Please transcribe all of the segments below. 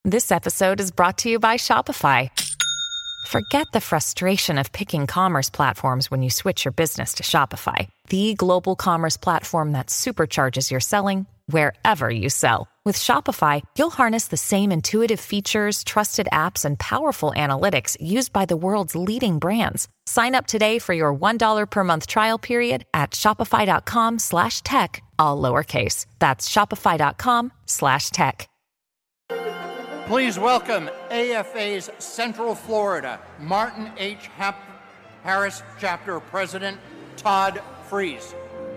This episode is brought to you by Shopify. Forget the frustration of picking commerce platforms when you switch your business to Shopify, the global commerce platform that supercharges your selling wherever you sell. With Shopify, you'll harness the same intuitive features, trusted apps, and powerful analytics used by the world's leading brands. Sign up today for your $1 per month trial period at shopify.com/tech, all lowercase. That's shopify.com/tech. Please welcome AFA's Central Florida Martin H. Harris Chapter President, Todd Freese.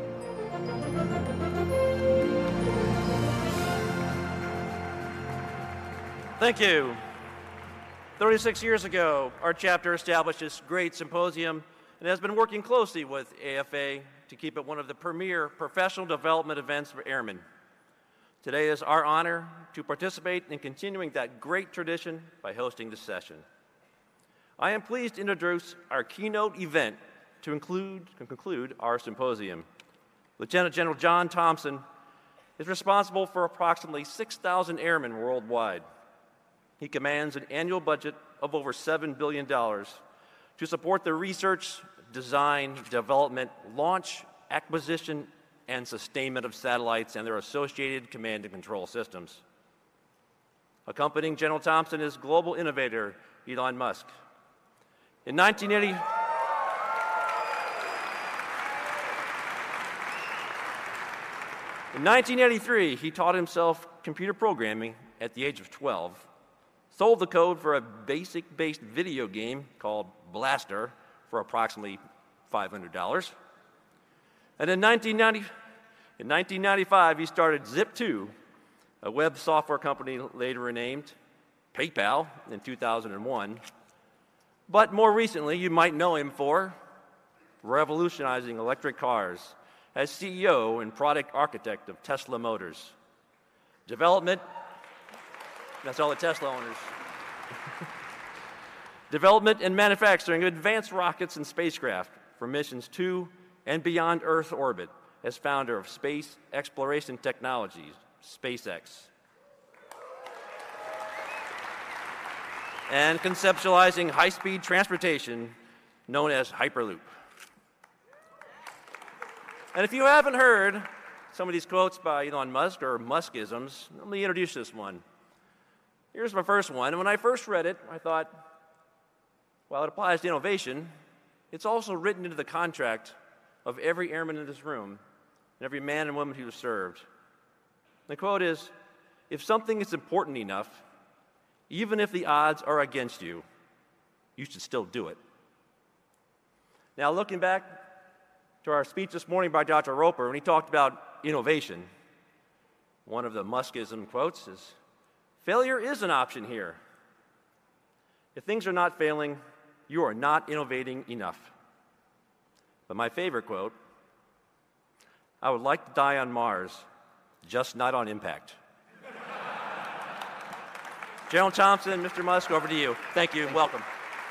Thank you. 36 years ago, our chapter established this great symposium and has been working closely with AFA to keep it one of the premier professional development events for airmen. Today is our honor to participate in continuing that great tradition by hosting this session. I am pleased to introduce our keynote event to conclude our symposium. Lieutenant General John Thompson is responsible for approximately 6,000 airmen worldwide. He commands an annual budget of over $7 billion to support the research, design, development, launch, acquisition, and sustainment of satellites and their associated command and control systems. Accompanying General Thompson is global innovator Elon Musk. In 1983, he taught himself computer programming at the age of 12, sold the code for a BASIC-based video game called Blaster for approximately $500. And in 1995, he started Zip2, a web software company later renamed PayPal in 2001. But more recently, you might know him for revolutionizing electric cars as CEO and product architect of Tesla Motors. Development, that's all the Tesla owners. Development and manufacturing of advanced rockets and spacecraft for missions to and beyond Earth orbit as founder of Space Exploration Technologies, SpaceX. And conceptualizing high-speed transportation known as Hyperloop. And if you haven't heard some of these quotes by Elon Musk or Muskisms, let me introduce this one. Here's my first one. And when I first read it, I thought, while it applies to innovation, it's also written into the contract of every airman in this room and every man and woman who has served. The quote is, "If something is important enough, even if the odds are against you, you should still do it." Now, looking back to our speech this morning by Dr. Roper, when he talked about innovation, one of the Muskism quotes is, "Failure is an option here. If things are not failing, you are not innovating enough." But my favorite quote, "I would like to die on Mars, just not on impact." General Thompson, Mr. Musk, over to you. Thank you. Welcome.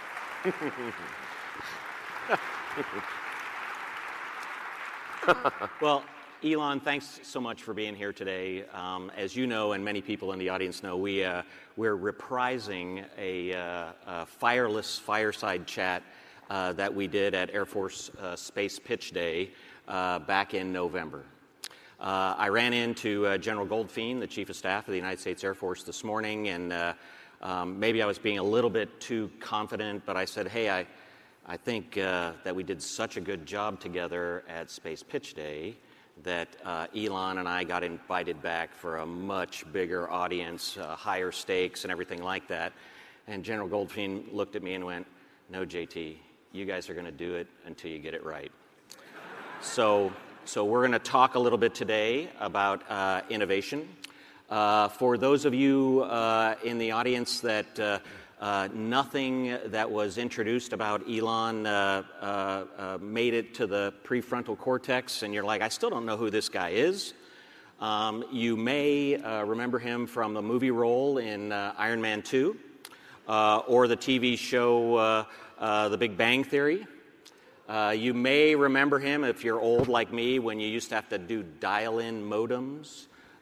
Well, Elon, thanks so much for being here today. As you know, and many people in the audience know, we're reprising a fireless fireside chat that we did at Air Force Space Pitch Day back in November. I ran into General Goldfein, the Chief of Staff of the United States Air Force, this morning, and maybe I was being a little bit too confident, but I said, hey, I think that we did such a good job together at Space Pitch Day that Elon and I got invited back for a much bigger audience, higher stakes and everything like that. And General Goldfein looked at me and went, "No, JT, you guys are going to do it until you get it right." So we're going to talk a little bit today about innovation. For those of you in the audience that nothing that was introduced about Elon made it to the prefrontal cortex, and you're like, I still don't know who this guy is. You may remember him from the movie role in Iron Man 2 or the TV show The Big Bang Theory. You may remember him, if you're old like me, when you used to have to do dial-in modems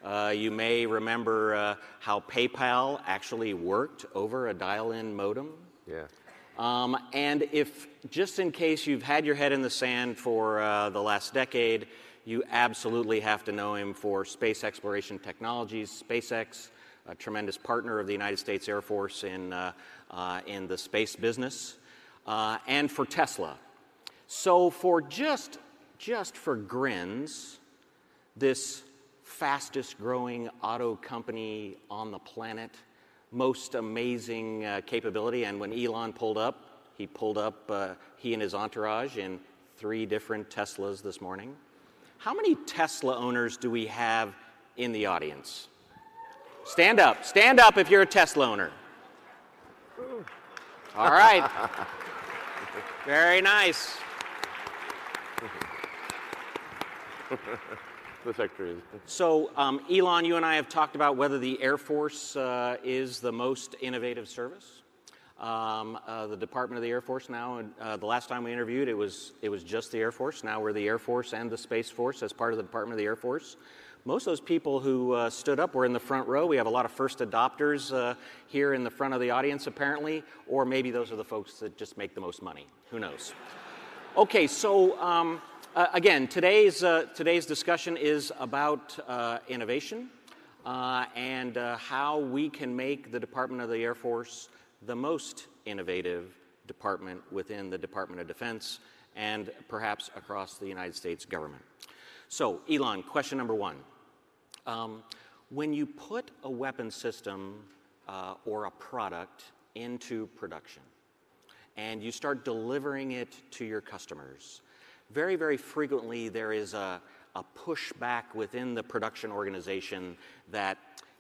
You may remember how PayPal actually worked over a dial-in modem. Yeah. And if, just in case you've had your head in the sand for the last decade, you absolutely have to know him for space exploration technologies. SpaceX, a tremendous partner of the United States Air Force in the space business, and for Tesla. So for just for grins, this fastest growing auto company on the planet, most amazing capability, and when Elon pulled up, he and his entourage in 3 different Teslas this morning. How many Tesla owners do we have in the audience? Stand up if you're a Tesla owner. All right. Very nice. The Secretary. So, Elon, you and I have talked about whether the Air Force is the most innovative service. The Department of the Air Force now, the last time we interviewed, it was just the Air Force. Now we're the Air Force and the Space Force as part of the Department of the Air Force. Most of those people who stood up were in the front row. We have a lot of first adopters here in the front of the audience, apparently, or maybe those are the folks that just make the most money. Who knows? Okay, so again, today's discussion is about innovation and how we can make the Department of the Air Force the most innovative department within the Department of Defense and perhaps across the United States government. So, Elon, question number 1. When you put a weapon system or a product into production and you start delivering it to your customers, very, very frequently there is a pushback within the production organization that,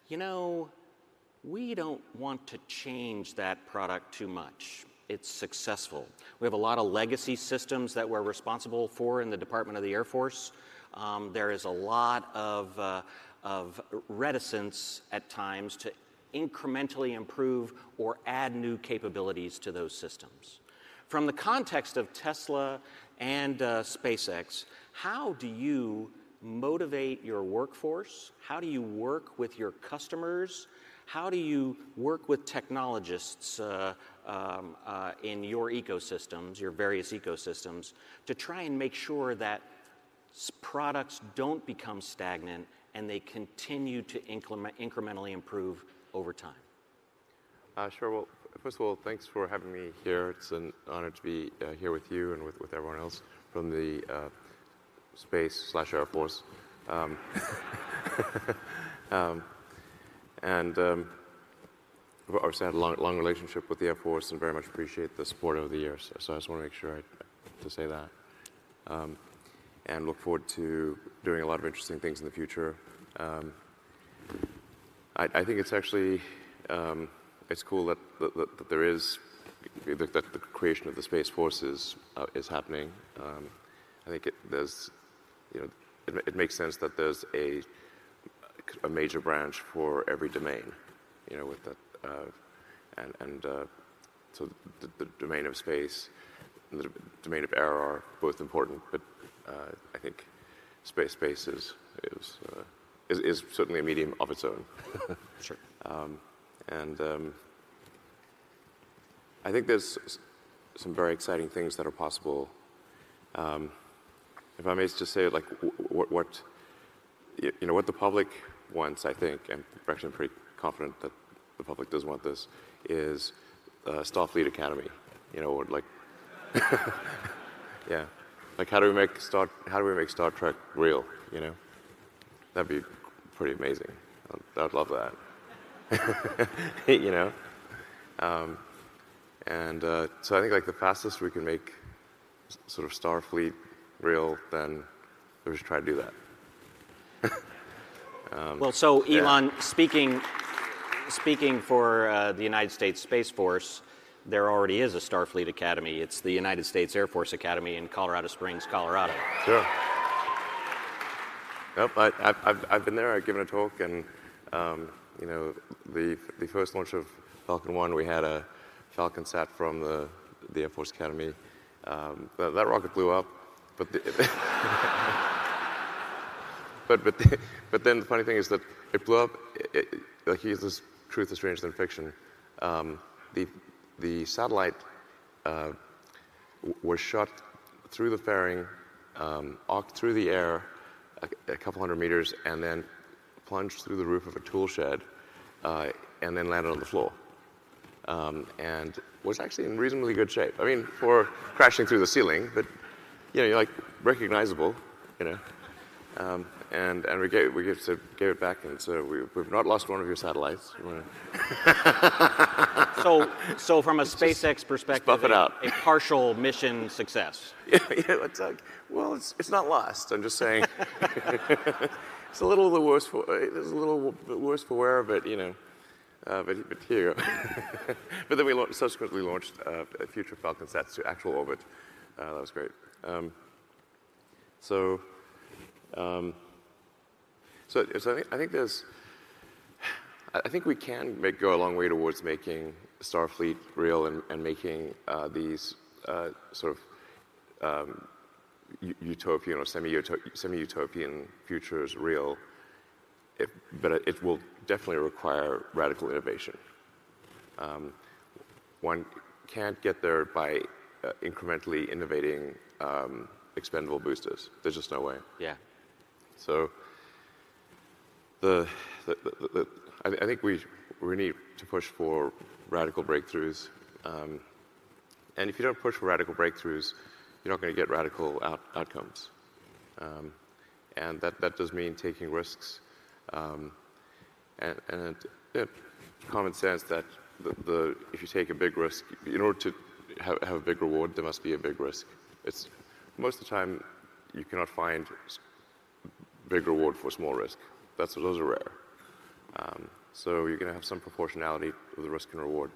we don't want to change that product too much. It's successful. We have a lot of legacy systems that we're responsible for in the Department of the Air Force. There is a lot of reticence at times to incrementally improve or add new capabilities to those systems. From the context of Tesla and SpaceX, how do you motivate your workforce? How do you work with your customers? How do you work with technologists in your ecosystems, your various ecosystems, to try and make sure that products don't become stagnant and they continue to incrementally improve over time? Sure. Well, first of all, thanks for having me here. It's an honor to be here with you and with everyone else from the Space/Air Force. And obviously I had a long relationship with the Air Force and very much appreciate the support over the years. So I just want to make sure to say that. And look forward to doing a lot of interesting things in the future. I think it's actually, it's cool that there is, that the creation of the Space Force is happening. I think it makes sense that there's a major branch for every domain, with that, so the domain of space and the domain of air are both important, but I think space is certainly a medium of its own. Sure. I think there's some very exciting things that are possible. If I may just say, like, what the public wants, I think, and actually I'm pretty confident that the public does want this, is Starfleet Academy. Like, yeah, like how do we make Star Trek real? That'd be pretty amazing. I'd love that. So I think like the fastest we can make sort of Starfleet real, then we should try to do that. Well, so Elon, yeah. speaking for the United States Space Force, there already is a Starfleet Academy. It's the United States Air Force Academy in Colorado Springs, Colorado. Sure. Yep, I've been there. I've given a talk, and the first launch of Falcon 1, we had a Falcon Sat from the Air Force Academy. That rocket blew up, but but then the funny thing is that it blew up. Like this truth is stranger than fiction. The satellite was shot through the fairing, arced through the air a couple hundred meters, and then plunged through the roof of a tool shed, and then landed on the floor. And was actually in reasonably good shape. I mean, for crashing through the ceiling, but you're like recognizable, and we gave it back, and so we've not lost one of your satellites. So from a SpaceX perspective, buff it out. A partial mission success. Yeah, it's like, well, it's not lost. I'm just saying, it's a little worse for wear, but but here you go. But then we subsequently launched future Falcon sats to actual orbit. That was great. So I think we can go a long way towards making Starfleet real and making these sort of utopian or semi-utopian futures real. But it will definitely require radical innovation. One can't get there by incrementally innovating expendable boosters. There's just no way. Yeah. So I think we need to push for radical breakthroughs. And if you don't push for radical breakthroughs, you're not going to get radical outcomes. And that does mean taking risks. And common sense that if you take a big risk, in order to have a big reward, there must be a big risk. Most of the time you cannot find big reward for small risk. Those are rare. So you're going to have some proportionality of the risk and reward.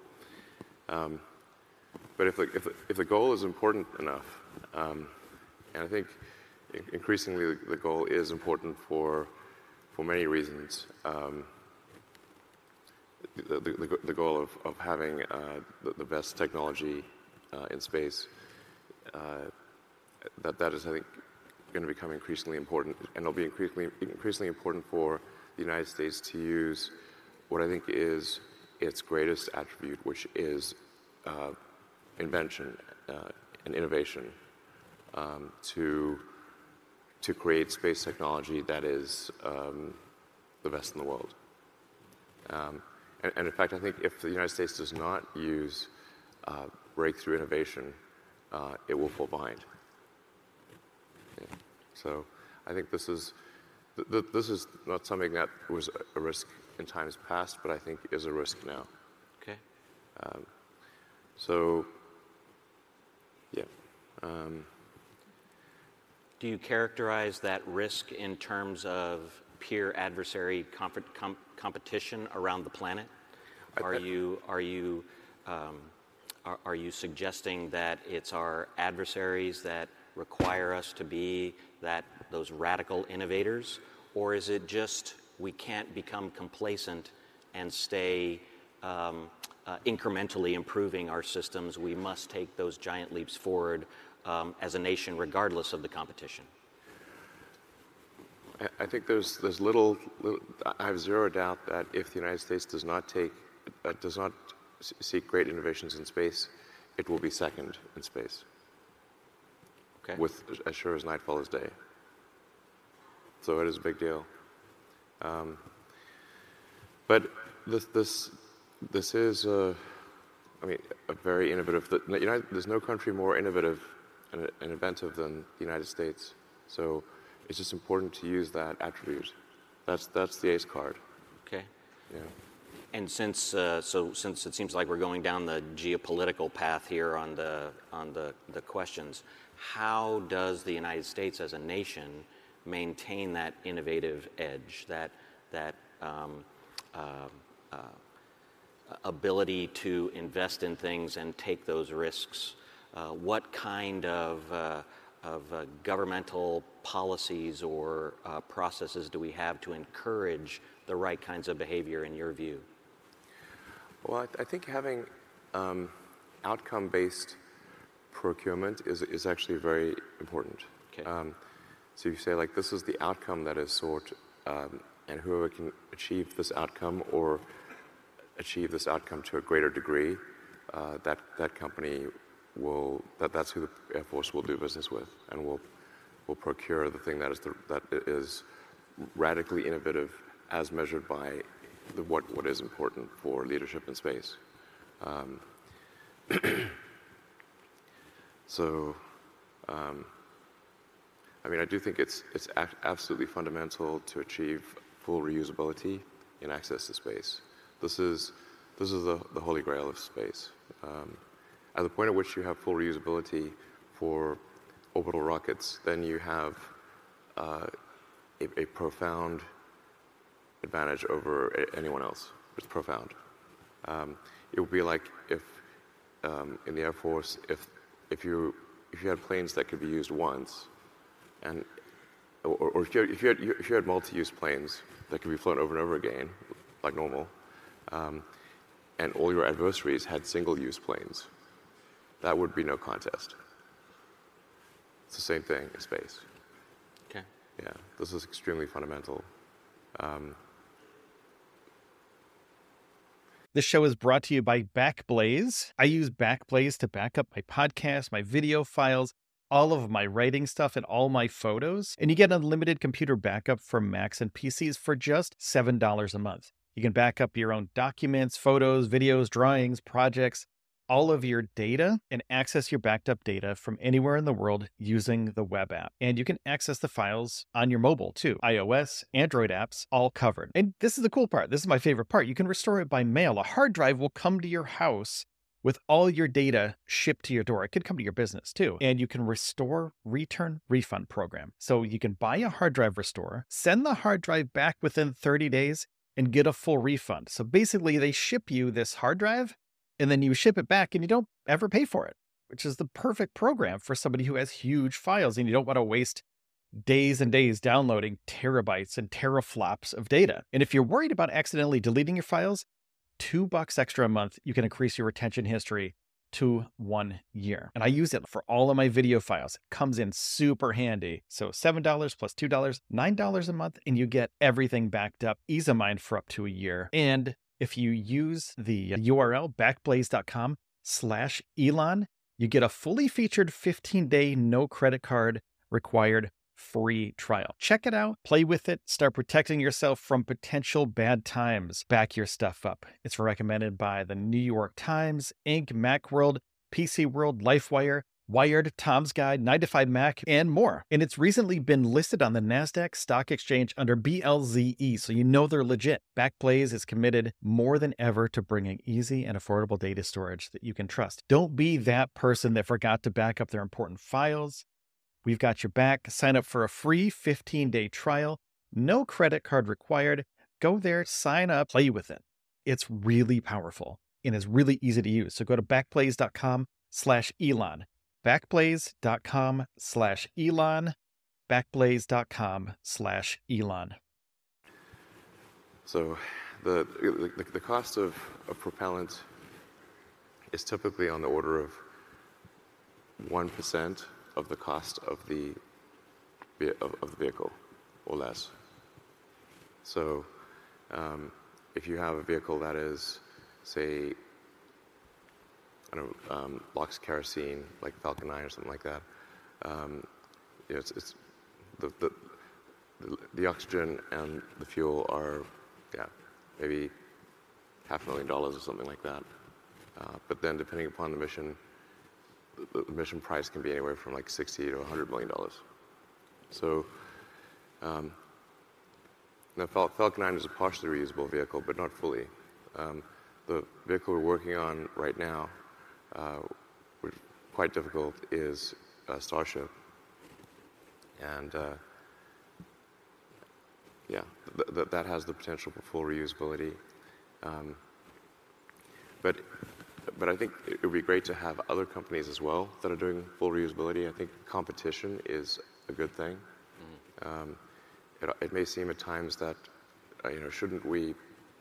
But if the goal is important enough, and I think increasingly the goal is important for many reasons. The goal of having the best technology in space, that is, I think, going to become increasingly important, and it'll be increasingly important for the United States to use what I think is its greatest attribute, which is invention and innovation, to create space technology that is the best in the world. And in fact, I think if the United States does not use breakthrough innovation, it will fall behind. Yeah. So I think this is not something that was a risk in times past, but I think is a risk now. Okay. So, yeah. Do you characterize that risk in terms of peer adversary competition around the planet? Are you suggesting that it's our adversaries that require us to be those radical innovators, or is it just we can't become complacent and stay incrementally improving our systems? We must take those giant leaps forward as a nation, regardless of the competition. I think there's little. I have zero doubt that if the United States does not seek great innovations in space, it will be second in space. Okay. With as sure as night follows day. So it is a big deal. But this is a very innovative. There's no country more innovative and inventive than the United States. So it's just important to use that attribute. That's the ace card. Okay. Yeah. And since it seems like we're going down the geopolitical path here on the questions, how does the United States as a nation maintain that innovative edge, that ability to invest in things and take those risks? What kind of governmental policies or processes do we have to encourage the right kinds of behavior in your view? Well, I think having outcome-based procurement is actually very important. Okay. So you say, like, this is the outcome that is sought, and whoever can achieve this outcome or achieve this outcome to a greater degree, that company will, that's who the Air Force will do business with, and will procure the thing that is radically innovative as measured by what is important for leadership in space. I mean, I do think it's absolutely fundamental to achieve full reusability in access to space. This is the holy grail of space. At the point at which you have full reusability for orbital rockets, then you have a profound advantage over anyone else. It's profound. It would be like if in the Air Force, if you had planes that could be used once, or if you had multi-use planes that could be flown over and over again, like normal, and all your adversaries had single-use planes, that would be no contest. It's the same thing in space. Okay. Yeah, this is extremely fundamental. This show is brought to you by Backblaze. I use Backblaze to back up my podcast, my video files, all of my writing stuff, and all my photos. And you get unlimited computer backup for Macs and PCs for just $7 a month. You can back up your own documents, photos, videos, drawings, projects, all of your data, and access your backed up data from anywhere in the world using the web app. And you can access the files on your mobile too. iOS, Android apps, all covered. And this is the cool part. This is my favorite part. You can restore it by mail. A hard drive will come to your house with all your data shipped to your door. It could come to your business too. And you can restore, return, refund program. So you can buy a hard drive restore, send the hard drive back within 30 days, and get a full refund. So basically they ship you this hard drive, and then you ship it back and you don't ever pay for it, which is the perfect program for somebody who has huge files and you don't want to waste days and days downloading terabytes and teraflops of data. And if you're worried about accidentally deleting your files, $2 extra a month, you can increase your retention history to 1 year. And I use it for all of my video files. It comes in super handy. So $7 plus $2, $9 a month, and you get everything backed up, ease of mind for up to a year. And if you use the URL backblaze.com/Elon, you get a fully featured 15-day no credit card required free trial. Check it out, play with it, start protecting yourself from potential bad times. Back your stuff up. It's recommended by the New York Times, Inc., Macworld, PC World, LifeWire, Wired, Tom's Guide, 9to5Mac, and more. And it's recently been listed on the NASDAQ stock exchange under BLZE, so you know they're legit. Backblaze is committed more than ever to bringing easy and affordable data storage that you can trust. Don't be that person that forgot to back up their important files. We've got your back. Sign up for a free 15-day trial. No credit card required. Go there, sign up, play with it. It's really powerful and is really easy to use. So go to backblaze.com/Elon. Backblaze.com/Elon. Backblaze.com/Elon. So the cost of propellant is typically on the order of 1% of the cost of the vehicle or less. So if you have a vehicle that is, say, blocks kerosene, like Falcon 9 or something like that, it's the oxygen and the fuel are, maybe $500,000 or something like that. But then depending upon the mission price can be anywhere from like $60 to $100 million. So now Falcon 9 is a partially reusable vehicle, but not fully. The vehicle we're working on right now, which is quite difficult, is Starship. And that has the potential for full reusability. But I think it would be great to have other companies as well that are doing full reusability. I think competition is a good thing. It may seem at times that, shouldn't we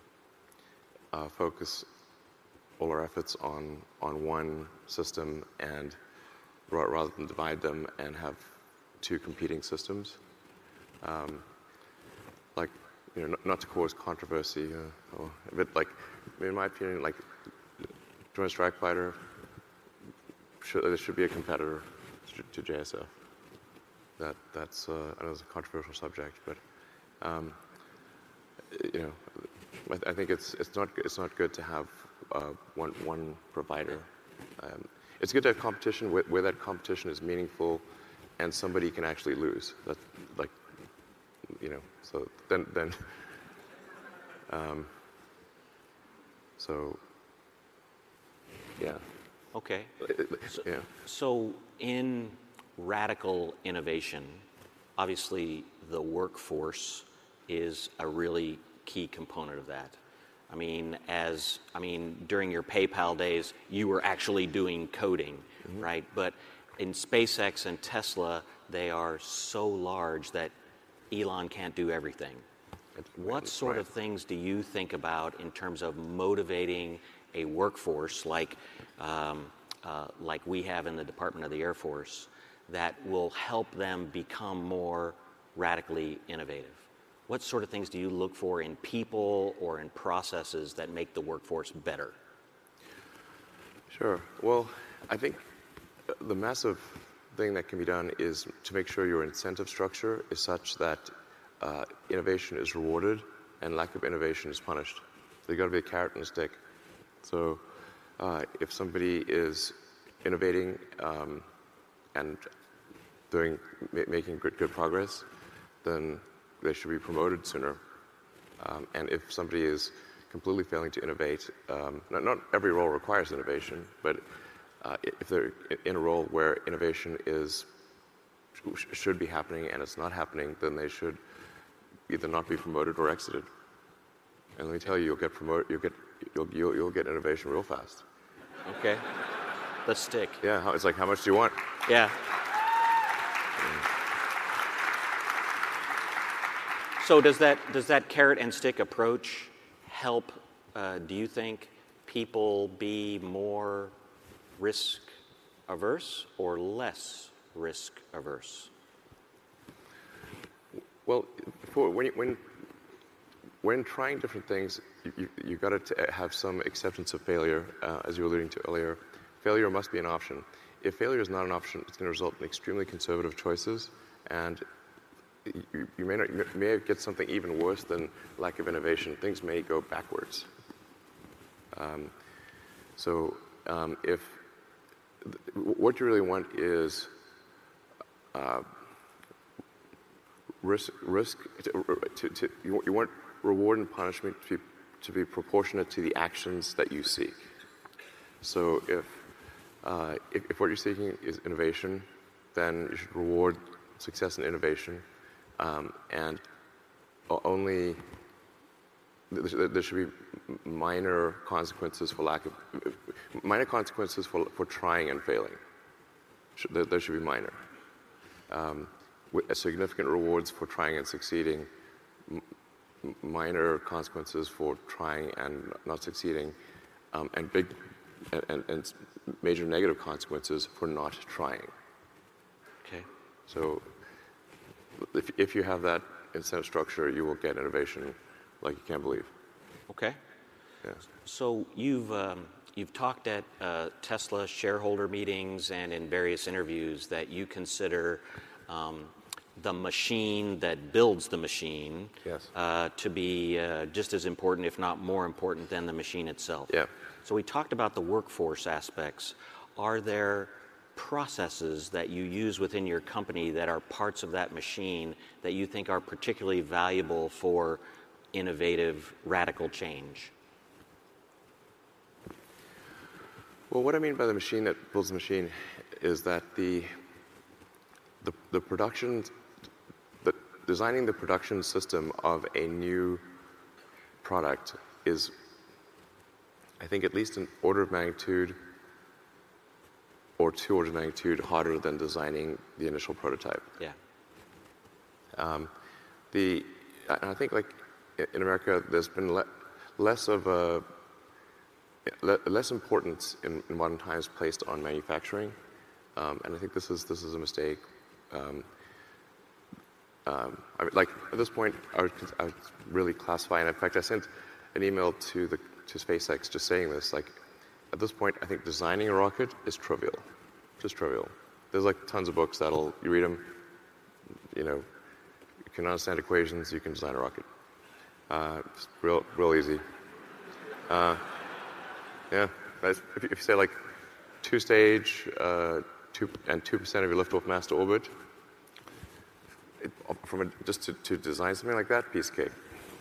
focus all our efforts on one system and rather than divide them and have two competing systems? Like, not to cause controversy, but like, in my opinion, like, Joint Strike Fighter, there should be a competitor to JSF. That's I know it's a controversial subject, but I think it's not good to have one provider. It's good to have competition where that competition is meaningful, and somebody can actually lose. That's like, so then so yeah. Okay. Yeah. So in radical innovation, obviously the workforce is a really key component of that. I mean, during your PayPal days, you were actually doing coding, right? But in SpaceX and Tesla, they are so large that Elon can't do everything. What sort of things do you think about in terms of motivating a workforce like we have in the Department of the Air Force that will help them become more radically innovative? What sort of things do you look for in people or in processes that make the workforce better? Sure. Well, I think the massive thing that can be done is to make sure your incentive structure is such that innovation is rewarded and lack of innovation is punished. There's got to be a carrot and a stick. So if somebody is innovating and making good progress, then they should be promoted sooner. And if somebody is completely failing to innovate, not every role requires innovation, but if they're in a role where innovation should be happening and it's not happening, then they should either not be promoted or exited. And let me tell you, you'll get promoted. You'll get innovation real fast. Okay. The stick. Yeah. It's like, how much do you want? Yeah. So does that carrot and stick approach help, do you think, people be more risk averse or less risk averse? Well, when trying different things, you've got to have some acceptance of failure, as you were alluding to earlier. Failure must be an option. If failure is not an option, it's going to result in extremely conservative choices, and you may get something even worse than lack of innovation. Things may go backwards. If what you really want is you want reward and punishment to be proportionate to the actions that you seek. So if what you're seeking is innovation, then you should reward success in innovation, and only there should be minor consequences for trying and failing. There should be minor. With significant rewards for trying and succeeding, minor consequences for trying and not succeeding, and big and major negative consequences for not trying. Okay. So if you have that incentive structure, you will get innovation like you can't believe. Okay. Yeah. So you've talked at Tesla shareholder meetings and in various interviews that you consider the machine that builds the machine to be just as important, if not more important, than the machine itself. Yeah. So we talked about the workforce aspects. Are there processes that you use within your company that are parts of that machine that you think are particularly valuable for innovative, radical change? Well, what I mean by the machine that builds the machine is that the production, designing the production system of a new product is, I think, at least an order of magnitude or 2 orders of magnitude harder than designing the initial prototype. Yeah. I think, like in America, there's been less importance in modern times placed on manufacturing, and I think this is a mistake. I mean, like at this point, I would really classify, and in fact, I sent an email to SpaceX just saying this. Like, at this point, I think designing a rocket is trivial, just trivial. There's like tons of books you read them, you can understand equations, you can design a rocket. It's real easy. Yeah, if you say like 2-stage, 2% of your liftoff mass to orbit, just to design something like that, piece of cake.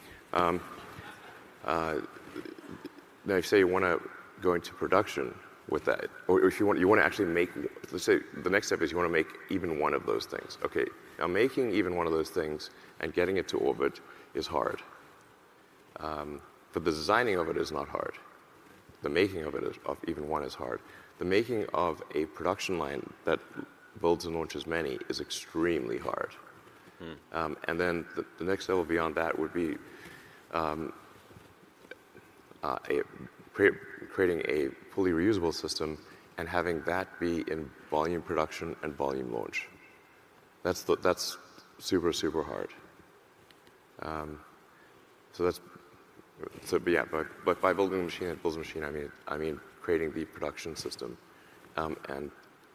Now, if you say you want to go into production with that, or if you want to actually make, let's say the next step is you want to make even one of those things. Okay, now making even one of those things and getting it to orbit is hard. But the designing of it is not hard. The making of even one is hard. The making of a production line that builds and launches many is extremely hard. And then the next level beyond that would be creating a fully reusable system and having that be in volume production and volume launch. That's super, super hard. But by building a machine that builds a machine, I mean creating the production system. And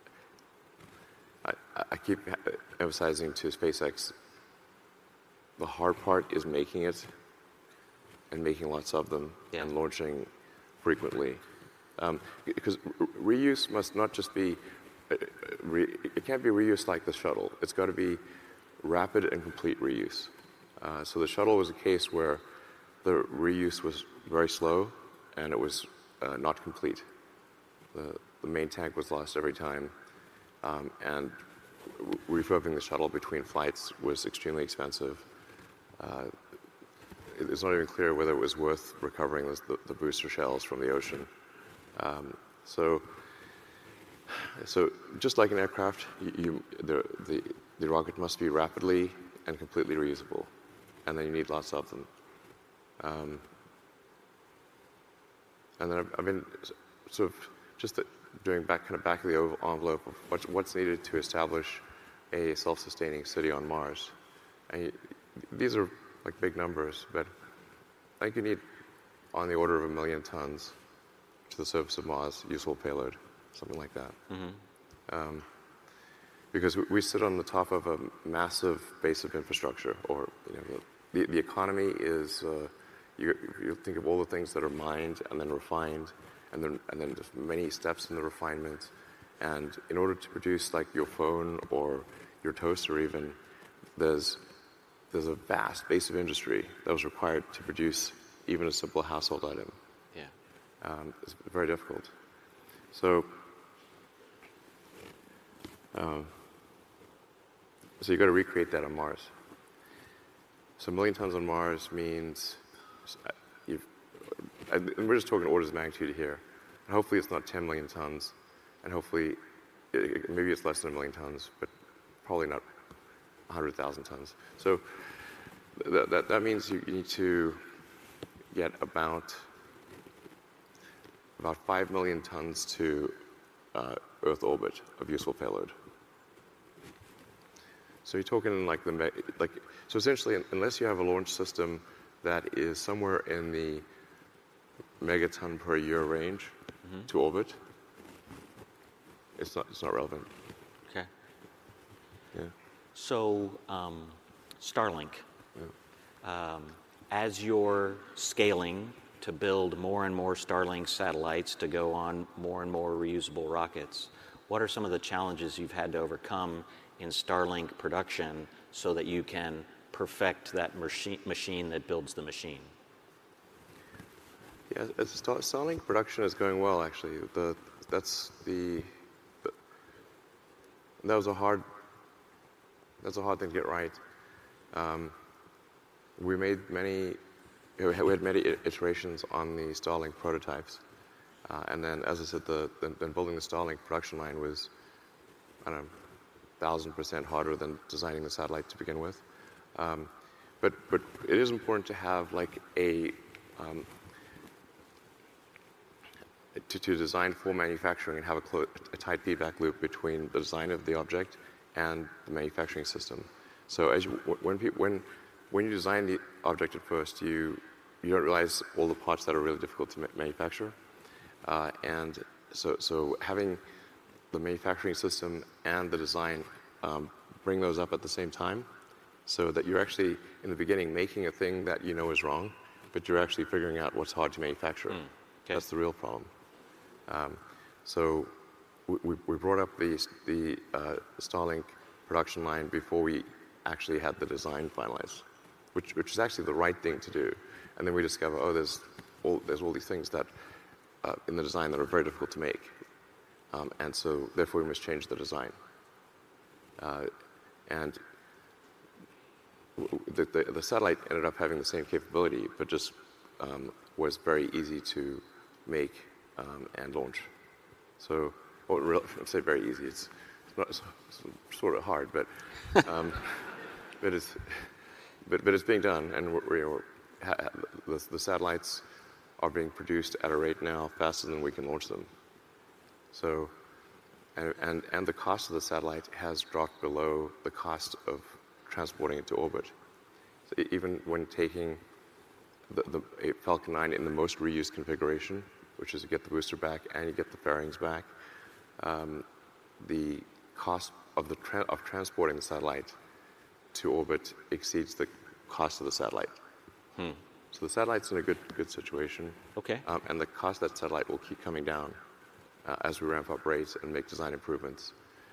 I keep emphasizing to SpaceX, the hard part is making it and making lots of them and launching frequently. Because reuse must not just be, it can't be reuse like the shuttle. It's got to be rapid and complete reuse. So the shuttle was a case where the reuse was very slow and it was not complete. The main tank was lost every time, and refurbishing the shuttle between flights was extremely expensive. It's not even clear whether it was worth recovering the booster shells from the ocean. So just like an aircraft, the rocket must be rapidly and completely reusable, and then you need lots of them. And then I've been sort of just doing back of the envelope of what's needed to establish a self-sustaining city on Mars. And these are like big numbers, but I think you need on the order of 1 million tons to the surface of Mars, useful payload, something like that. Mm-hmm. Because we sit on the top of a massive base of infrastructure, or the economy is. You think of all the things that are mined and then refined, and then there's many steps in the refinement. And in order to produce like your phone or your toaster even, there's a vast base of industry that was required to produce even a simple household item. Yeah. It's very difficult. So you've got to recreate that on Mars. So 1 million tons on Mars means, and we're just talking orders of magnitude here. And hopefully it's not 10 million tons, and hopefully maybe it's less than 1 million tons, but probably not 100,000 tons. So that means you need to get about 5 million tons to Earth orbit of useful payload. So you're talking so essentially, unless you have a launch system that is somewhere in the megaton per year range to orbit, it's not relevant. Okay. Yeah. So Starlink, as you're scaling to build more and more Starlink satellites to go on more and more reusable rockets, what are some of the challenges you've had to overcome in Starlink production so that you can perfect that machine that builds the machine? Yeah, Starlink production is going well, actually. That was a hard thing to get right. We had many iterations on the Starlink prototypes, and then, as I said, then building the Starlink production line was, 1,000% harder than designing the satellite to begin with. But it is important to have like to design for manufacturing and have a tight feedback loop between the design of the object and the manufacturing system. So when you design the object at first, you don't realize all the parts that are really difficult to manufacture. And so having the manufacturing system and the design bring those up at the same time, so that you're actually, in the beginning, making a thing that you know is wrong, but you're actually figuring out what's hard to manufacture. Okay. That's the real problem. So we brought up the Starlink production line before we actually had the design finalized, which is actually the right thing to do. And then we discover, oh, there's all these things that in the design that are very difficult to make, and so therefore we must change the design. And the satellite ended up having the same capability, but just was very easy to make and launch. So, I'd say very easy. It's sort of hard, but it's being done, and the satellites are being produced at a rate now faster than we can launch them. So, and the cost of the satellite has dropped below the cost of transporting it to orbit. So even when taking the Falcon 9 in the most reused configuration, which is you get the booster back and you get the fairings back, the cost of transporting the satellite to orbit exceeds the cost of the satellite. So the satellite's in a good situation. Okay. And the cost of that satellite will keep coming down as we ramp up rates and make design improvements.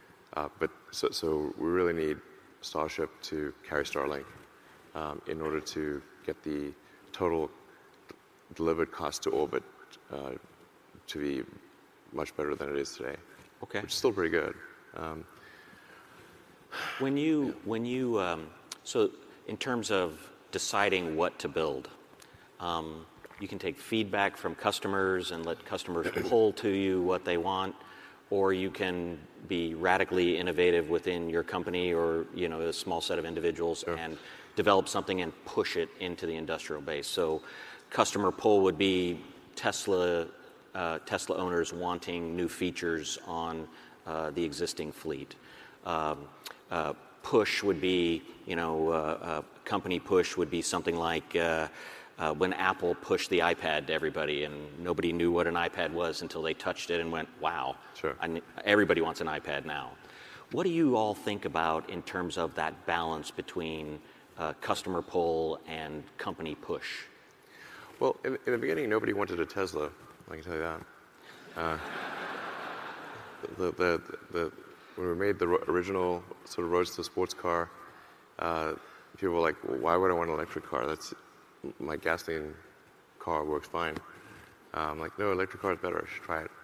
So we really need Starship to carry Starlink in order to get the total delivered cost to orbit to be much better than it is today. Okay. Which is still pretty good. So in terms of deciding what to build, you can take feedback from customers and let customers pull to you what they want, or you can be radically innovative within your company or a small set of individuals and develop something and push it into the industrial base. So customer pull would be Tesla owners wanting new features on the existing fleet. Push would be, company push would be something like when Apple pushed the iPad to everybody and nobody knew what an iPad was until they touched it and went, wow, sure. Everybody wants an iPad now. What do you all think about in terms of that balance between customer pull and company push? Well, in the beginning, nobody wanted a Tesla, I can tell you that. When we made the original sort of Roadster sports car, people were like, well, why would I want an electric car? My gasoline car works fine. I'm like, no, electric car is better. I should try it.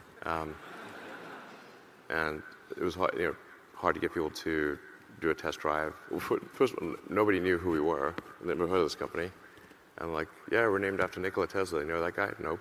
And it was hard to get people to do a test drive. First of all, nobody knew who we were. Never heard of this company. And I'm like, yeah, we're named after Nikola Tesla. You know that guy? Nope.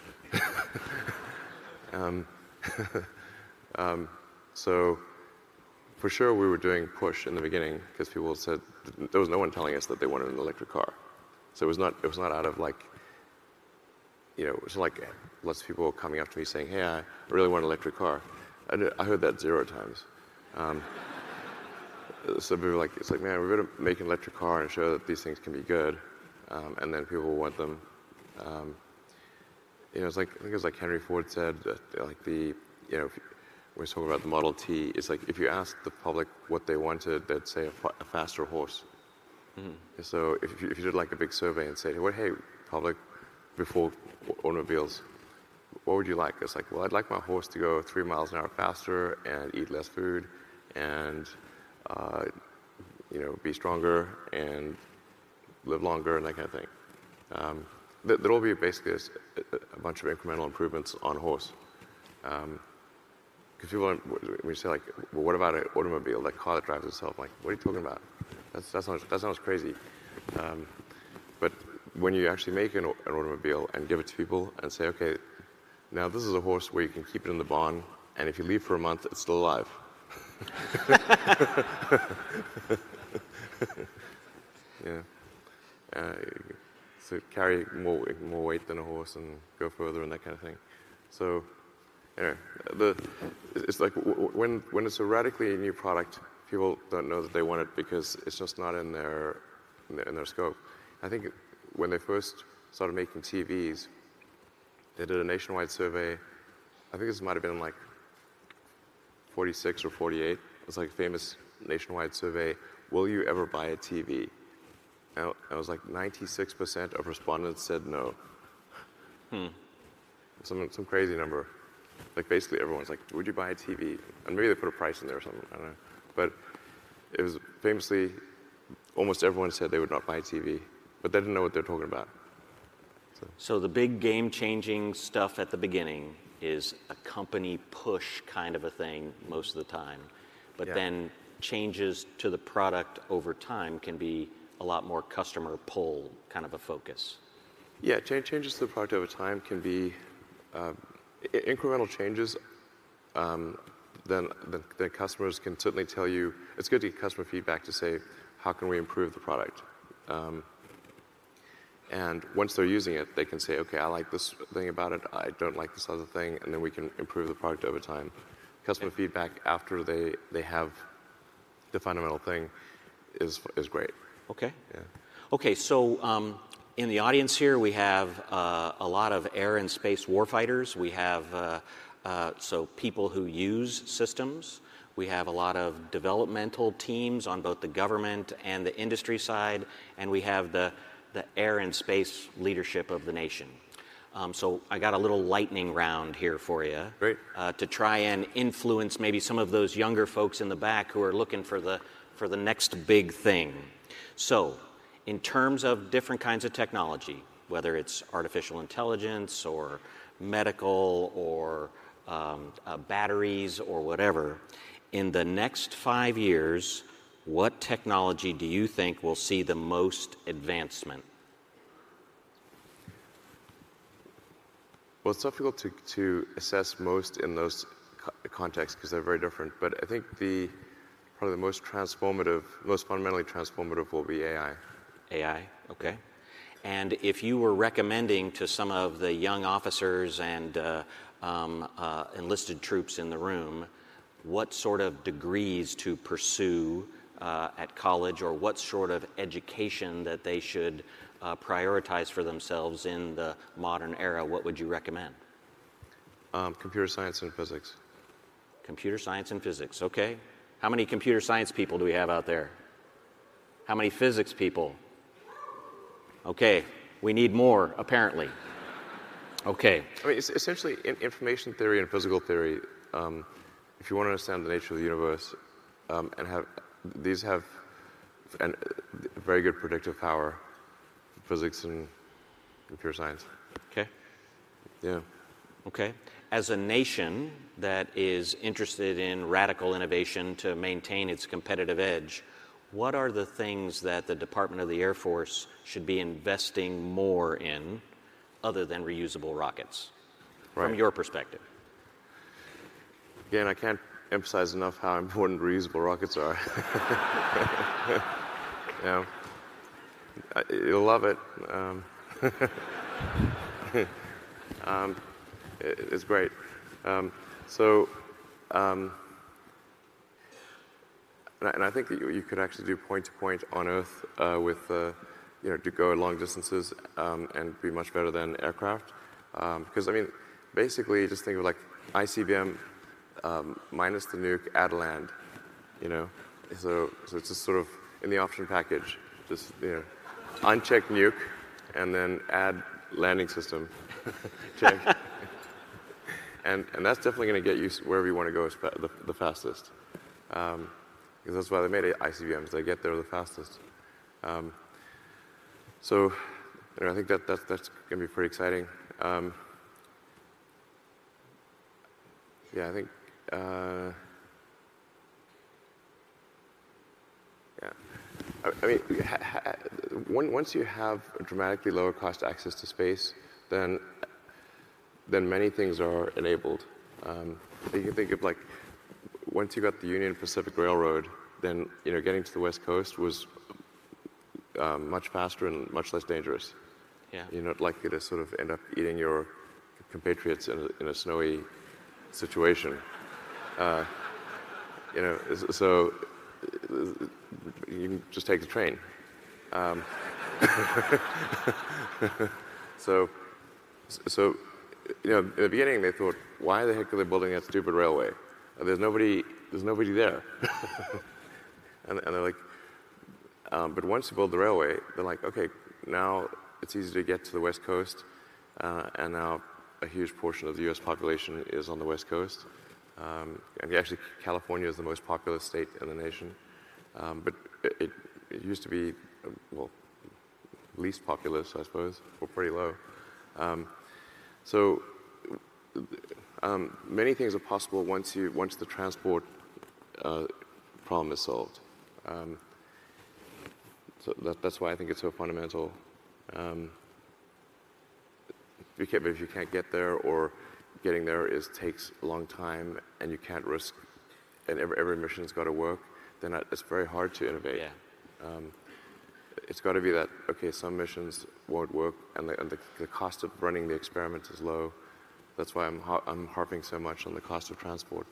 So for sure we were doing push in the beginning because people said there was no one telling us that they wanted an electric car. So it was not out of like, it was like lots of people coming up to me saying, hey, I really want an electric car. I heard that 0 times. So people were like, it's like, man, we better make an electric car and show that these things can be good, and then people will want them. It's like, I think it was like Henry Ford said, like when we talk about the Model T, it's like if you ask the public what they wanted, they'd say a faster horse. Mm-hmm. So if you did like a big survey and say, well, hey, public, before automobiles, what would you like? It's like, well, I'd like my horse to go 3 miles an hour faster and eat less food and, be stronger and live longer and that kind of thing. There'll all be basically a bunch of incremental improvements on a horse. Because people, when you say like, well, what about an automobile, that car that drives itself? I'm like, what are you talking about? That sounds crazy. But when you actually make an automobile and give it to people and say, okay, now this is a horse where you can keep it in the barn, and if you leave for a month, it's still alive. Yeah. So carry more weight than a horse and go further and that kind of thing. So, it's like when it's a radically new product, people don't know that they want it because it's just not in their scope. I think when they first started making TVs, they did a nationwide survey. I think this might have been like 46 or 48. It was like a famous nationwide survey. Will you ever buy a TV? And it was like 96% of respondents said no. Some crazy number. Like basically everyone's like, would you buy a TV? And maybe they put a price in there or something, I don't know. But it was famously, almost everyone said they would not buy a TV, but they didn't know what they're talking about. So the big game-changing stuff at the beginning is a company push kind of a thing most of the time, but then changes to the product over time can be a lot more customer pull kind of a focus. Yeah, changes to the product over time can be incremental changes. Then customers can certainly tell you, it's good to get customer feedback to say, how can we improve the product? And once they're using it, they can say, okay, I like this thing about it, I don't like this other thing, and then we can improve the product over time. Customer feedback after they have the fundamental thing is great. Okay. Yeah. Okay, so in the audience here, we have a lot of air and space warfighters. We have so people who use systems. We have a lot of developmental teams on both the government and the industry side, and we have the air and space leadership of the nation. So I got a little lightning round here for you. Great. To try and influence maybe some of those younger folks in the back who are looking for the next big thing. So in terms of different kinds of technology, whether it's artificial intelligence or medical or batteries or whatever, in the next 5 years, what technology do you think will see the most advancement? Well, it's difficult to assess most in those contexts because they're very different. But I think probably the most fundamentally transformative will be AI. AI, okay. And if you were recommending to some of the young officers and enlisted troops in the room what sort of degrees to pursue at college, or what sort of education that they should prioritize for themselves in the modern era, what would you recommend? Computer science and physics. Computer science and physics, okay. How many computer science people do we have out there? How many physics people? Okay, we need more, apparently. Okay. I mean, it's essentially information theory and physical theory. If you want to understand the nature of the universe, these have a very good predictive power, physics and computer science. Okay. Yeah. Okay. As a nation that is interested in radical innovation to maintain its competitive edge, what are the things that the Department of the Air Force should be investing more in other than reusable rockets, from your perspective? Again, I can't emphasize enough how important reusable rockets are. Yeah. You'll love it. It's great. And I think that you could actually do point-to-point on Earth with, to go long distances and be much better than aircraft. Because, I mean, basically, just think of like ICBM minus the nuke, add land, So it's just sort of in the option package, just, uncheck nuke and then add landing system. Check. And that's definitely going to get you wherever you want to go the fastest. Because that's why they made ICBMs. They get there the fastest. So, I think that's going to be pretty exciting. Yeah, I think. Yeah. I mean, once you have dramatically lower cost access to space, then many things are enabled. You can think of like, once you got the Union Pacific Railroad, then getting to the West Coast was much faster and much less dangerous. Yeah. You're not likely to sort of end up eating your compatriots in a snowy situation. So you can just take the train. So, in the beginning they thought, why the heck are they building that stupid railway? There's nobody there. and they're like, but once you build the railway, they're like, okay, now it's easy to get to the West Coast, and now a huge portion of the U.S. population is on the West Coast. And actually, California is the most populous state in the nation. But it used to be, least populous, I suppose, or pretty low. So many things are possible once the transport problem is solved. So that's why I think it's so fundamental. If you can't get there, or getting there takes a long time, and you can't risk, and every mission's got to work, then it's very hard to innovate. Yeah. It's got to be that, okay, some missions won't work, and the cost of running the experiment is low. That's why I'm harping so much on the cost of transport.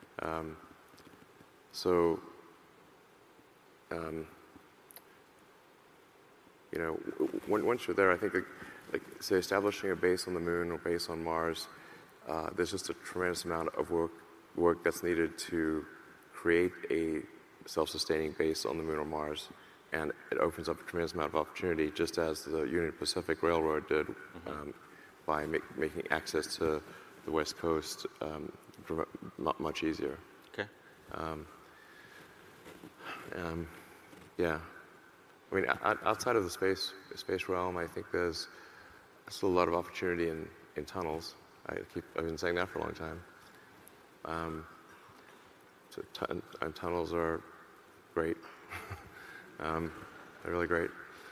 Once you're there, I think, say, establishing a base on the moon or base on Mars, there's just a tremendous amount of work that's needed to create a self-sustaining base on the moon or Mars, and it opens up a tremendous amount of opportunity, just as the Union Pacific Railroad did, by making access to the West Coast much easier. Okay. Yeah. I mean, outside of the space realm, I think there's still a lot of opportunity in tunnels. I've been saying that for a long time. And tunnels are great. They're really great.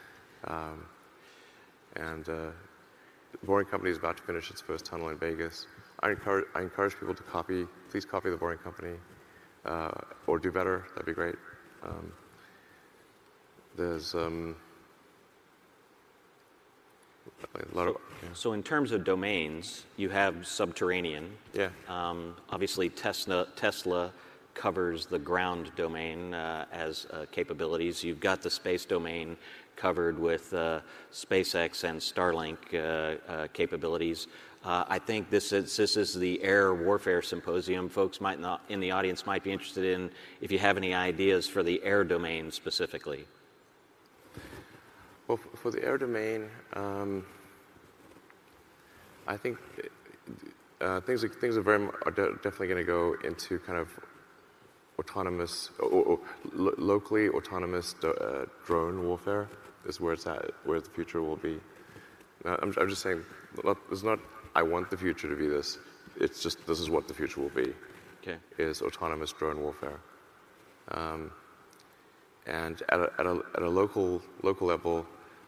The Boring Company is about to finish its first tunnel in Vegas. I encourage people to please copy the Boring Company, or do better. That'd be great. There's a lot of. Yeah. So in terms of domains, you have subterranean. Yeah. Obviously, Tesla covers the ground domain as capabilities. You've got the space domain covered with SpaceX and Starlink capabilities. I think this is the Air Warfare Symposium. Folks in the audience might be interested in if you have any ideas for the air domain specifically. Well, for the air domain, I think things are definitely going to go into kind of autonomous or locally autonomous drone warfare is where it's at, where the future will be. I'm just saying, it's not I want the future to be this. It's just this is what the future will be. Okay. Is autonomous drone warfare. And at a local level,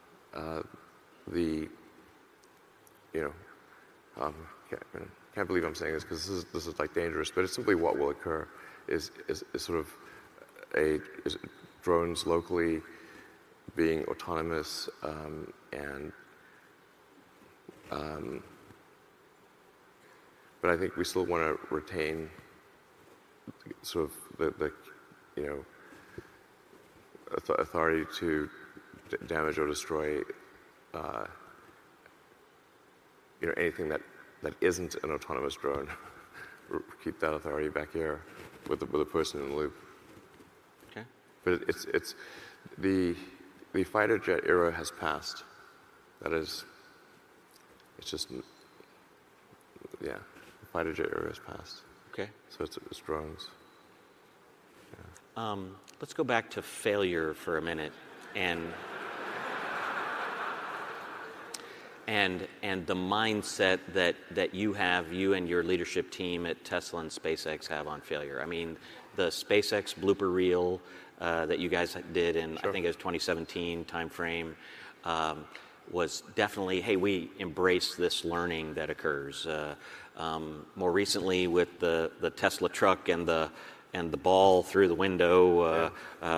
can't believe I'm saying this because this is like dangerous, but it's simply what will occur is sort of drones locally being autonomous but I think we still want to retain sort of the authority to damage or destroy anything that isn't an autonomous drone. Keep that authority back here with a person in the loop. Okay. But it's the fighter jet era has passed. That is, it's just the fighter jet era has passed. Okay. So it's drones. Yeah. Let's go back to failure for a minute, and the mindset that you and your leadership team at Tesla and SpaceX have on failure. I mean, the SpaceX blooper reel that you guys did in, I think it was 2017 timeframe, was definitely, hey, we embrace this learning that occurs. More recently with the Tesla truck and the ball through the window,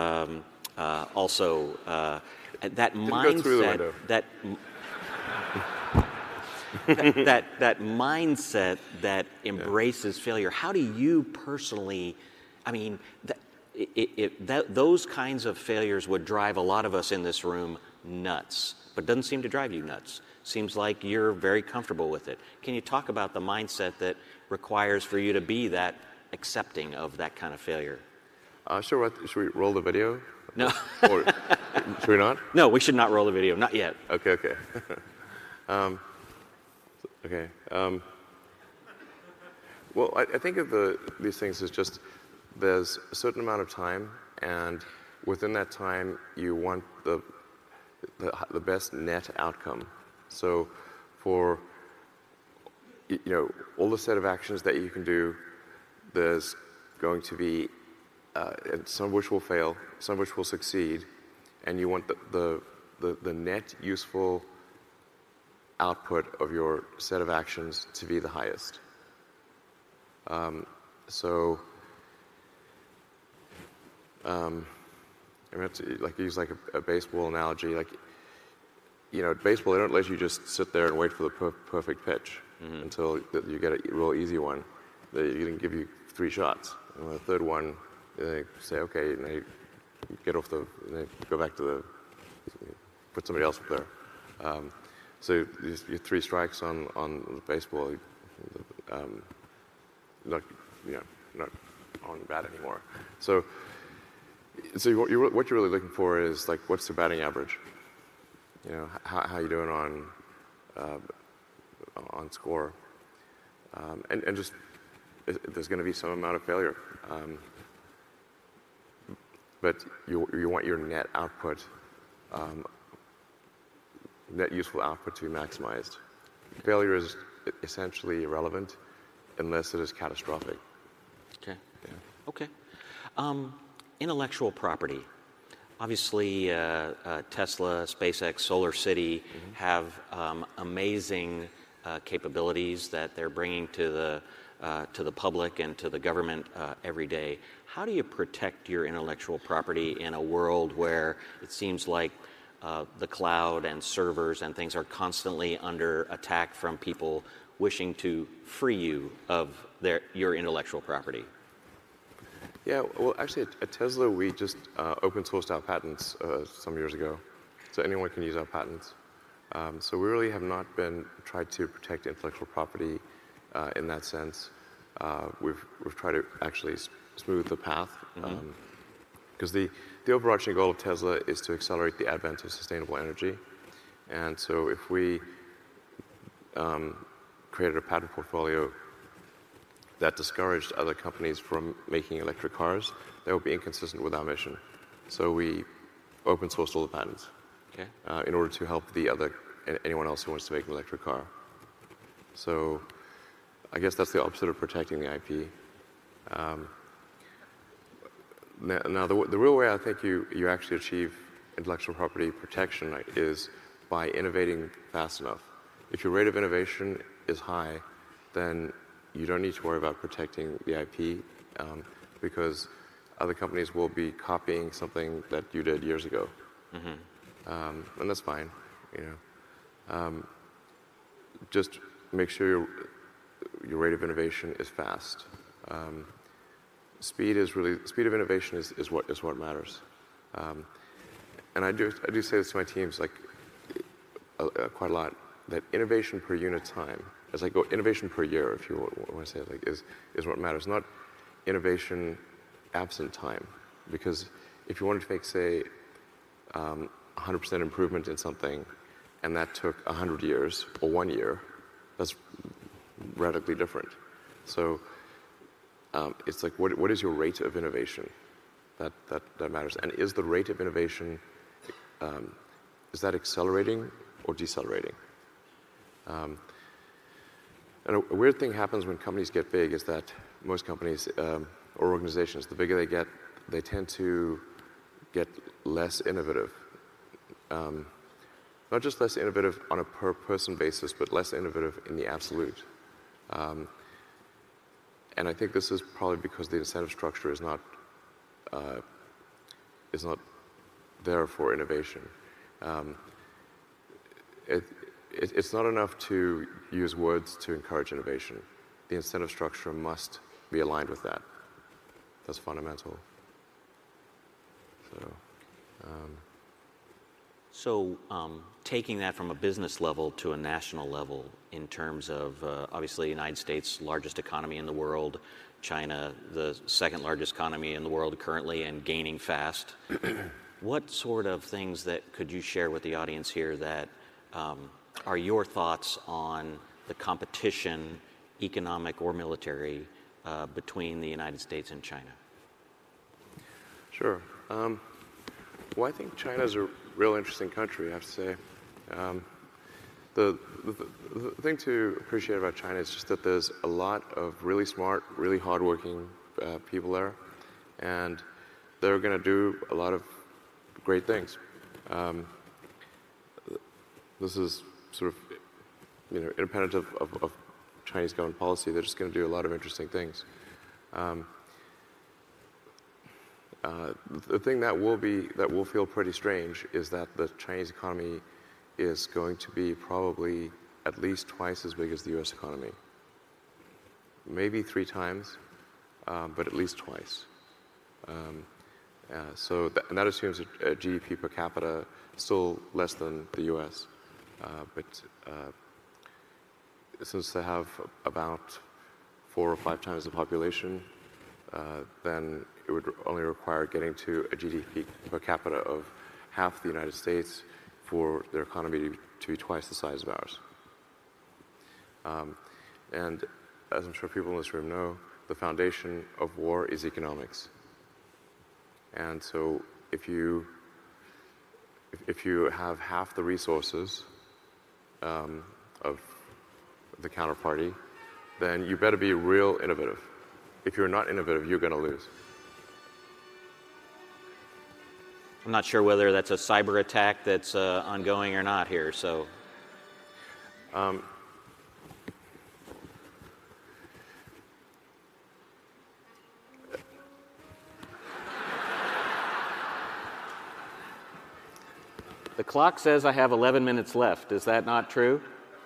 also that mindset, go through the window. that mindset that embraces failure. How do you personally, I mean, those kinds of failures would drive a lot of us in this room nuts, but doesn't seem to drive you nuts. Seems like you're very comfortable with it. Can you talk about the mindset that requires for you to be that accepting of that kind of failure? Sure. Should we roll the video? No. Or, should we not? No, we should not roll the video. Not yet. Okay. Okay. Well, I think of these things as just there's a certain amount of time, and within that time, you want the best net outcome. So, for all the set of actions that you can do, there's going to be some of which will fail, some of which will succeed, and you want the net useful output of your set of actions to be the highest. I mean, use a baseball analogy. Baseball, they don't let you just sit there and wait for the perfect pitch until you get a real easy one. They can give you 3 shots. And the third one, they say, okay, and they get off they go back to put somebody else up there. So your 3 strikes on baseball, not on bat anymore. So what you're really looking for is what's the batting average? How you doing on score, and just there's going to be some amount of failure, but you want your net output, net useful output to be maximized. Failure is essentially irrelevant unless it is catastrophic. Okay. Yeah. Okay. Intellectual property. Obviously, Tesla, SpaceX, SolarCity have amazing capabilities that they're bringing to the public and to the government every day. How do you protect your intellectual property in a world where it seems like the cloud and servers and things are constantly under attack from people wishing to free you of your intellectual property? Yeah, well, actually, at Tesla, we just open sourced our patents some years ago, so anyone can use our patents. So we really have not tried to protect intellectual property in that sense. We've tried to actually smooth the path, because the overarching goal of Tesla is to accelerate the advent of sustainable energy. And so if we created a patent portfolio that discouraged other companies from making electric cars, that would be inconsistent with our mission. So we open sourced all the patents, in order to help anyone else who wants to make an electric car. So I guess that's the opposite of protecting the IP. Now the real way I think you actually achieve intellectual property protection is by innovating fast enough. If your rate of innovation is high, then you don't need to worry about protecting the IP, because other companies will be copying something that you did years ago, and that's fine. Just make sure your rate of innovation is fast. Speed of innovation is what matters. And I do say this to my teams quite a lot, that innovation per unit time, as I go innovation per year, if you want to say it, is what matters, not innovation absent time. Because if you wanted to make, say, 100% improvement in something, and that took 100 years or 1 year, that's radically different. So it's what is your rate of innovation? That matters. And is the rate of innovation, is that accelerating or decelerating? And a weird thing happens when companies get big is that most companies or organizations, the bigger they get, they tend to get less innovative. Not just less innovative on a per person basis, but less innovative in the absolute. And I think this is probably because the incentive structure is not there for innovation. It's not enough to use words to encourage innovation. The incentive structure must be aligned with that. That's fundamental. So taking that from a business level to a national level in terms of, obviously, the United States, largest economy in the world, China, the second largest economy in the world currently and gaining fast. What sort of things that could you share with the audience here that are your thoughts on the competition, economic or military, between the United States and China? Sure. Well, I think China's a real interesting country, I have to say. The thing to appreciate about China is just that there's a lot of really smart, really hardworking people there, and they're going to do a lot of great things. This is sort of, independent of Chinese government policy. They're just going to do a lot of interesting things. The thing that will feel pretty strange is that the Chinese economy is going to be probably at least twice as big as the U.S. economy. Maybe 3 times, but at least twice. And that assumes a GDP per capita still less than the U.S. But since they have about 4 or 5 times the population, then it would only require getting to a GDP per capita of half the United States for their economy to be twice the size of ours. And as I'm sure people in this room know, the foundation of war is economics. And so if you have half the resources of the counterparty, then you better be real innovative. If you're not innovative, you're going to lose. I'm not sure whether that's a cyber attack that's ongoing or not here, so. The clock says I have 11 minutes left. Is that not true?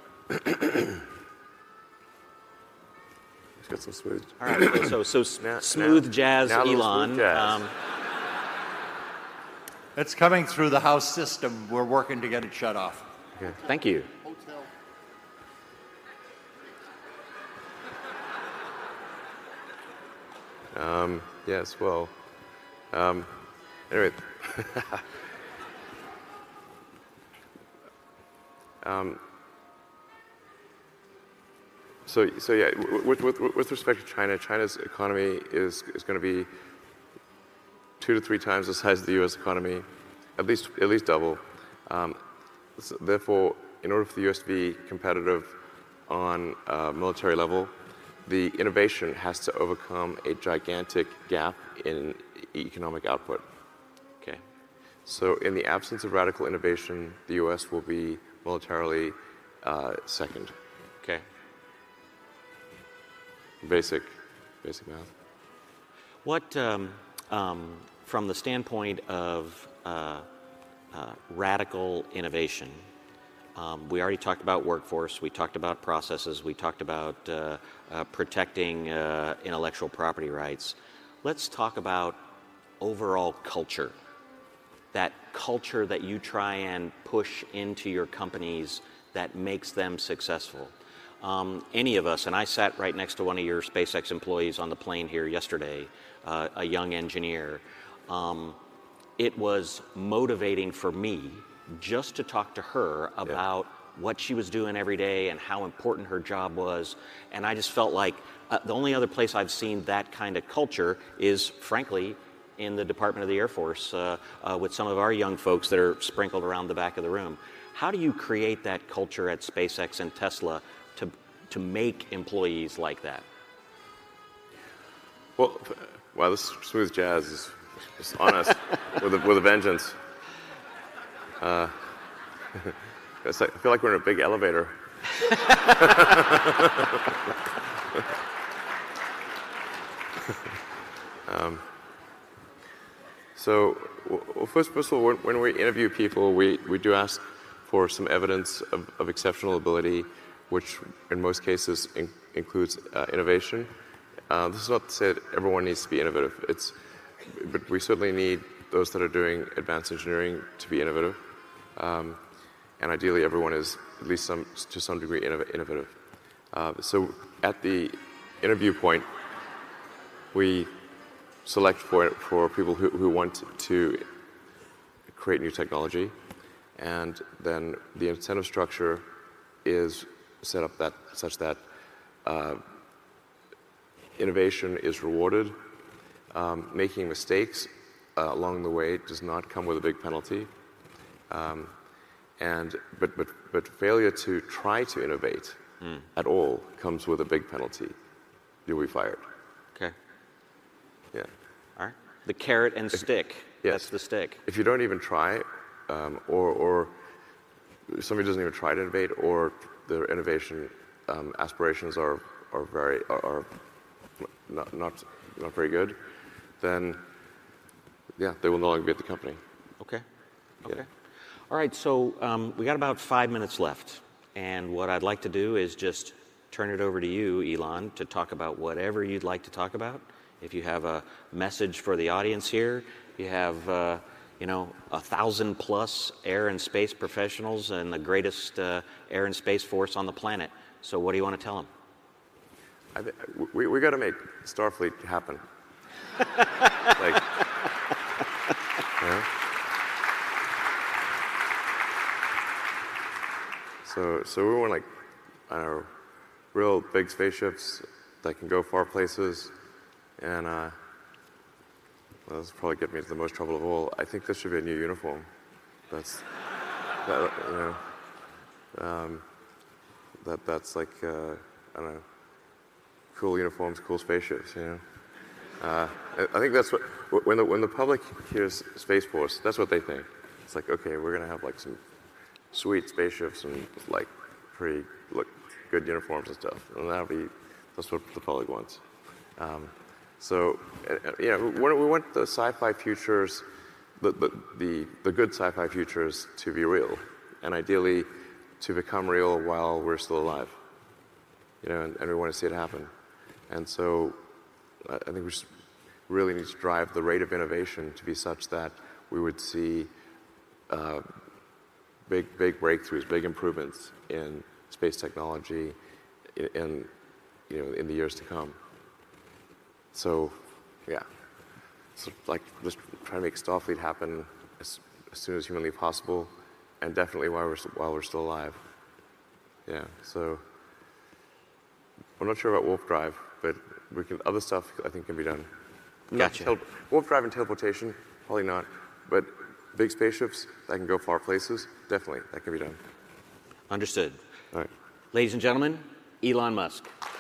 Let's get some smooth. All right, so smooth jazz, Elon. Smooth jazz. It's coming through the House system. We're working to get it shut off. Okay. Thank you. Yes, well, anyway. So yeah, with respect to China, China's economy is going to be 2 to 3 times the size of the U.S. economy, at least double. So therefore, in order for the U.S. to be competitive on a military level, the innovation has to overcome a gigantic gap in economic output. Okay. So in the absence of radical innovation, the U.S. will be militarily second. Okay. Basic math. What, from the standpoint of radical innovation, we already talked about workforce, we talked about processes, we talked about protecting intellectual property rights. Let's talk about overall culture. That culture that you try and push into your companies that makes them successful. Any of us, and I sat right next to one of your SpaceX employees on the plane here yesterday, a young engineer. It was motivating for me just to talk to her about what she was doing every day and how important her job was. And I just felt like the only other place I've seen that kind of culture is, frankly, in the Department of the Air Force with some of our young folks that are sprinkled around the back of the room. How do you create that culture at SpaceX and Tesla to make employees like that? Well, wow, this smooth jazz is on us with a vengeance. I feel like we're in a big elevator. First of all, when we interview people, we do ask for some evidence of exceptional ability, which in most cases includes innovation. This is not to say that everyone needs to be innovative. But we certainly need those that are doing advanced engineering to be innovative. And ideally, everyone is at least to some degree innovative. So at the interview point, we select for people who want to create new technology, and then the incentive structure is set up such that innovation is rewarded. Making mistakes along the way does not come with a big penalty. But failure to try to innovate at all comes with a big penalty. You'll be fired. Okay. Yeah. All right. The carrot and stick. Yes. That's the stick. If you don't even try, or somebody doesn't even try to innovate, or their innovation aspirations are not very good, then yeah, they will no longer be at the company. Okay. Yeah. All right, so we got about 5 minutes left, and what I'd like to do is just turn it over to you, Elon, to talk about whatever you'd like to talk about. If you have a message for the audience here, you have 1,000+ air and space professionals and the greatest air and space force on the planet. So what do you want to tell them? We got to make Starfleet happen. So we want real big spaceships that can go far places, and well, this will probably get me into the most trouble of all. I think this should be a new uniform. That's that's like I don't know, cool uniforms, cool spaceships. I think that's what when the public hears Space Force, that's what they think. It's like, okay, we're gonna have like some sweet spaceships and like pretty good uniforms and stuff, and that's what the public wants. So we want the sci-fi futures, the good sci-fi futures to be real, and ideally to become real while we're still alive. And we want to see it happen. And so I think we just really need to drive the rate of innovation to be such that we would see big breakthroughs, big improvements in space technology in the years to come. So yeah, so like just try to make Starfleet happen as soon as humanly possible, and definitely while we're still alive. Yeah. So I'm not sure about warp drive, but other stuff I think can be done. Gotcha. Warp drive and teleportation, probably not, but big spaceships that can go far places, definitely, that can be done. Understood. All right. Ladies and gentlemen, Elon Musk.